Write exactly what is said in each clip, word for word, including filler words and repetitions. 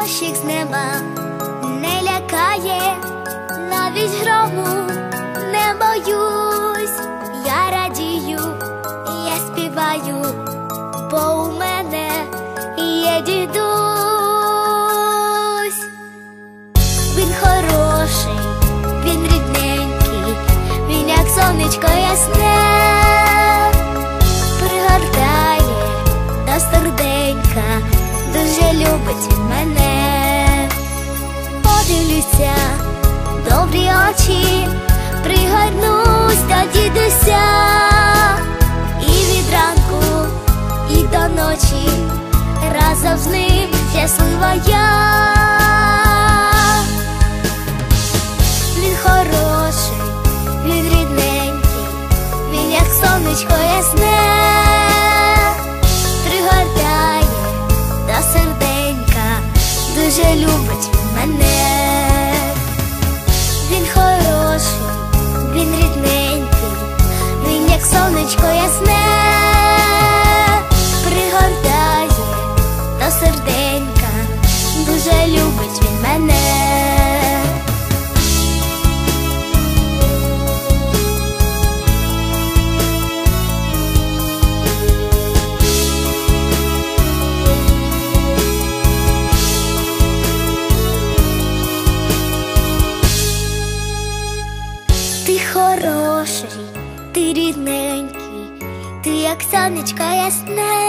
дощик з неба не лякає, навіть грому не боюсь. Я радію, я співаю, бо у мене є дідусь. Він хороший, він рідненький, він як сонечко ясне, пригортає до серденька, дуже любить він мене. Подивлюся, добрі очі, пригорнусь до дідуся, і від ранку, і до ночі разом з ним щаслива я. Він хороший, він рідненький, він як сонечко ясне, пригортає до серденька, дуже любить він мене. Він хороший, він рідненький, він як сонечко ясне, пригортає до серденька, дуже любить він мене. Ти хороший, ти рідненький, ти як сонечко ясне,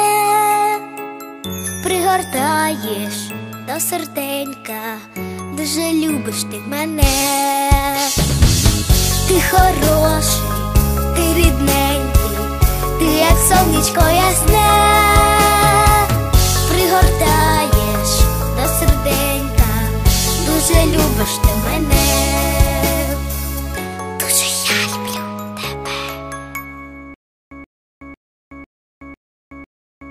пригортаєш до серденька, дуже любиш ти мене. Ти хороший, ти рідненький, ти як сонечко ясне,